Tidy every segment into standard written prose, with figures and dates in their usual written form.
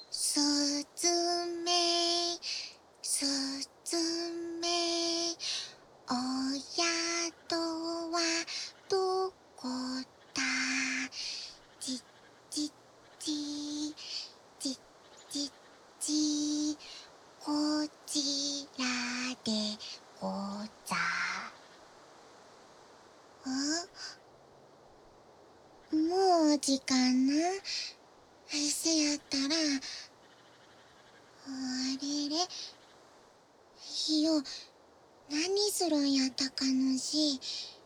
すずめ、すずめ、おやとはどこだ？ちちち、ちちち、こちらでござ。もう時間な。せやったら、あれれ、ひよ、何するんやったかのし。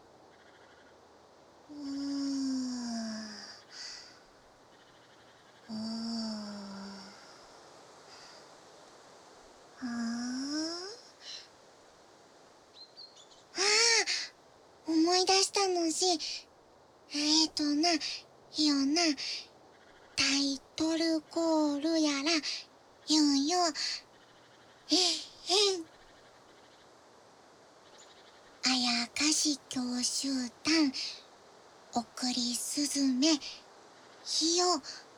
思い出したのし。ひよな、タイトルコールやら、言うんよ。あやかし教習団、送りすずめ、ひよ。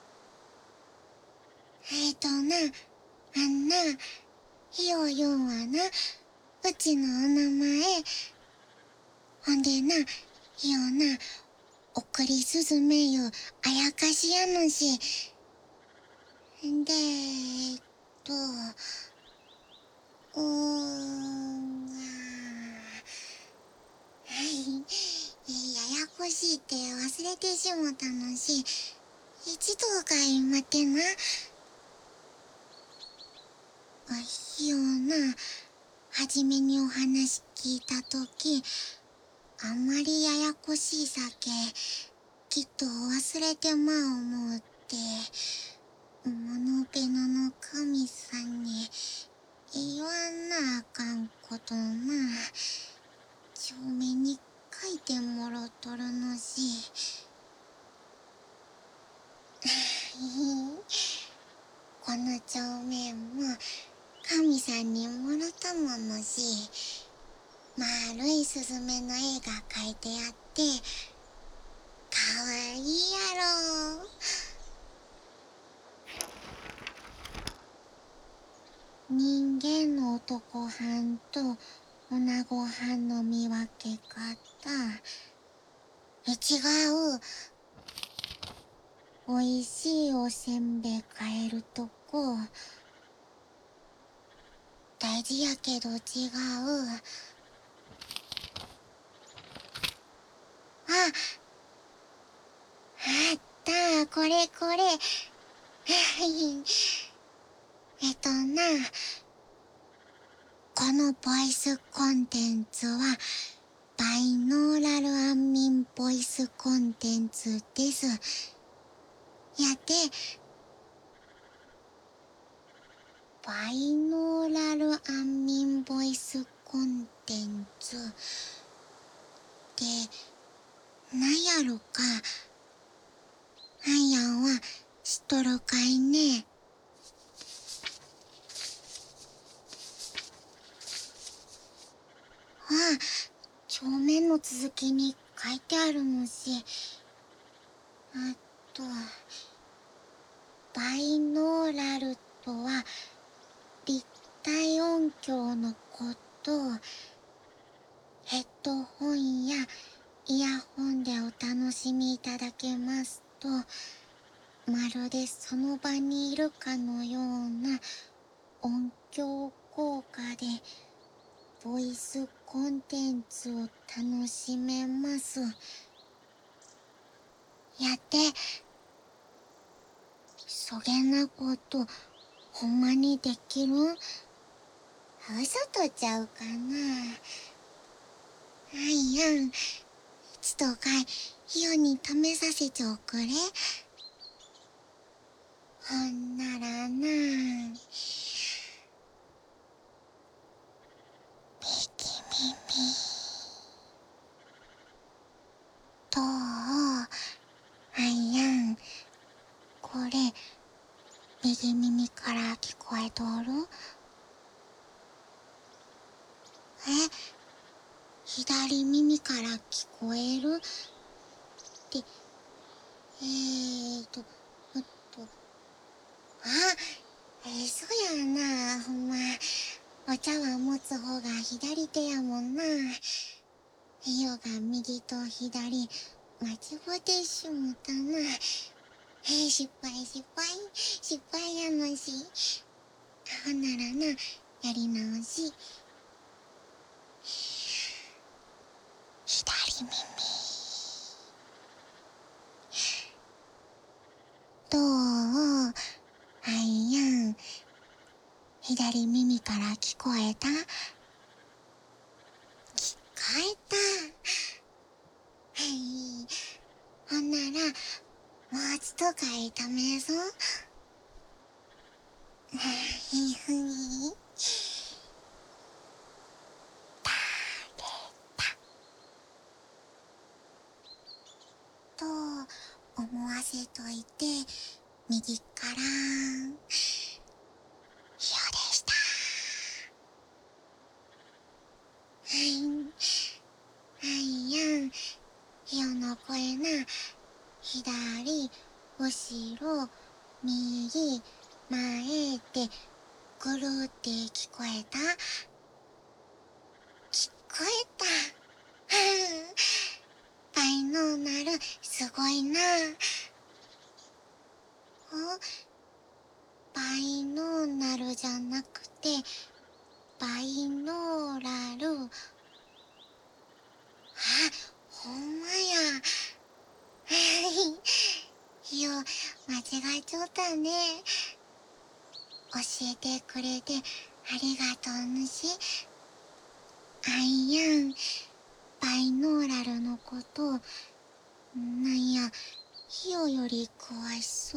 ひよ言うんはな、うちのお名前。ほんでな、ひよな、送りすずめゆう、あやかしやのし。で、うーん、ややこしいって忘れてしもたのし。一度がい待てな。ひよな、はじめにお話聞いたとき、あんまりややこしいさけ、きっと忘れてまう思うて、モノペノの神さんに言わんなあかんことな、帳面に書いてもろとるのし。この帳面も神さんにもろたものし、丸いスズメの絵が描いてあって、かわいいやろ。人間の男はんと女子はんの見分け方。違う。おいしいおせんべい買えるとこ。大事やけど違う。あったこれこれ。このボイスコンテンツはバイノーラル安眠ボイスコンテンツです。やってバイノーラル安眠ボイスコンテンツってなんやろか。あんやんは知っとるかいね。帳面の続きに書いてあるのし。あと、バイノーラルとは立体音響のこと。ヘッドホンやイヤホンでお楽しみいただけますと、まるでその場にいるかのような音響効果でボイスコンテンツを楽しめます。やって、そげなことほんまにできるん？嘘とちゃうかな。いやん、ちとかいひよに試させちゃおくれ。ほんならな、ピキミミ。どう？やん、これ、右耳から聞こえとる？左耳から聞こえる？って、えーと、と、 そやな、ほんま。お茶碗持つ方が左手やもんな。ひよが右と左、間違ってしもたな。失敗やのし。ほんならな、やり直し。左耳。どうあいやん。左耳から聞こえた？聞こえた。はい。ほんなら、もうちとかいためぞ。ひふい。たれた。と思わせといて、右からひよでした。はいやん、ひよの声な、左、後ろ、右、前ってぐるって聞こえた？聞こえた。倍のなる、すごいな。倍のなるじゃなくて、バイノーラル。ほんまや。ひよ、間違えちゃったね。教えてくれてありがとうぬし。あいやん、バイノーラルのこと、なんや、ひよより詳しそう。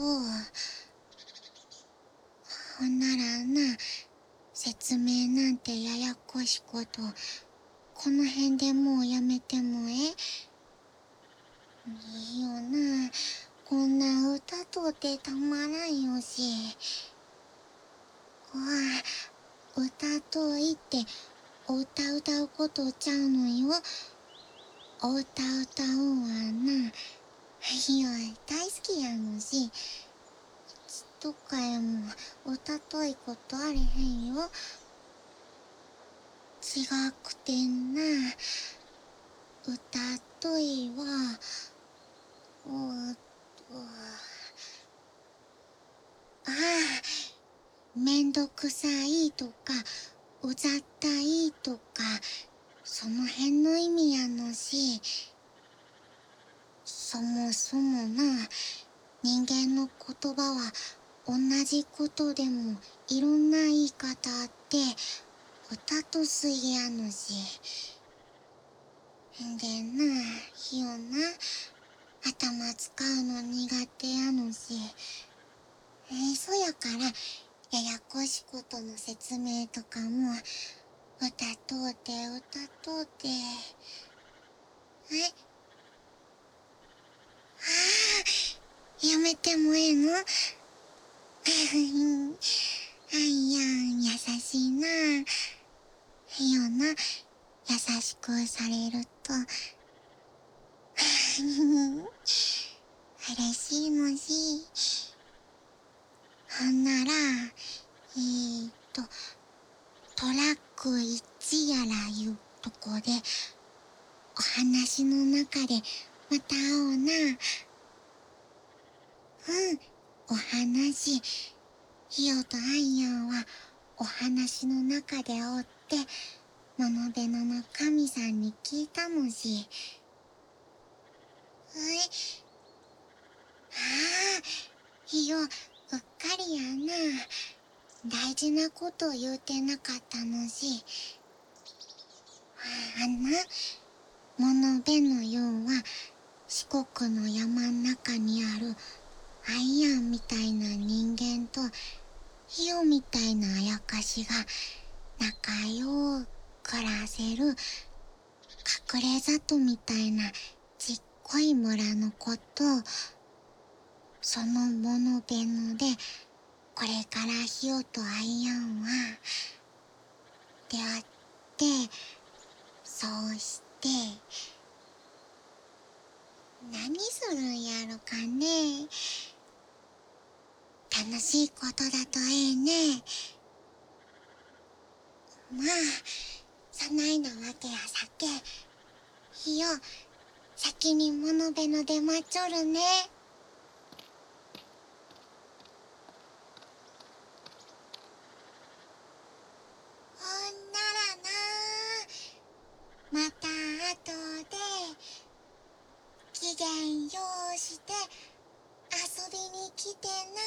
ほんならな、説明なんてややこしこと、この辺でもうやめてもいいよな。こんな歌とってたまらんよし。歌といってお歌歌うことちゃうのよ。お歌歌うんはな、いや大好きやのし、とかやも歌といことあれへんよ。違くてな、歌といは、おっと、めんどくさいとか、うざったいとか、その辺の意味やのし、そもそもな、人間の言葉は同じことでもいろんな言い方あって、歌と水やのし。でな、ひよな、頭使うの苦手やのし。そやから、ややこしことの説明とかも、歌とうて歌とうて。やめてもええの？あいやん、優しいな。ひよな、優しくされると、嬉しいのし。ほんなら、トラック1やらいうとこで、お話の中でまた会おうな。お話、ひよとあいやんはお話の中で会おって、モノベノの神さんに聞いたのし。ひよ、うっかりやな。大事なこと言うてなかったのし。モノベのようは四国の山ん中にあるアイアンみたいな人間とヒヨみたいなあやかしが仲良く暮らせる隠れ里みたいなちっこい村のこと、そのモノベノでこれからヒヨとアイアンは出会って、そうして何するんやろかね。 楽しいことだとええね。まあそないなわけやさけ、ひよ先に物部の出まっちょるね。ほんならな、また後できげんようして遊びに来てな。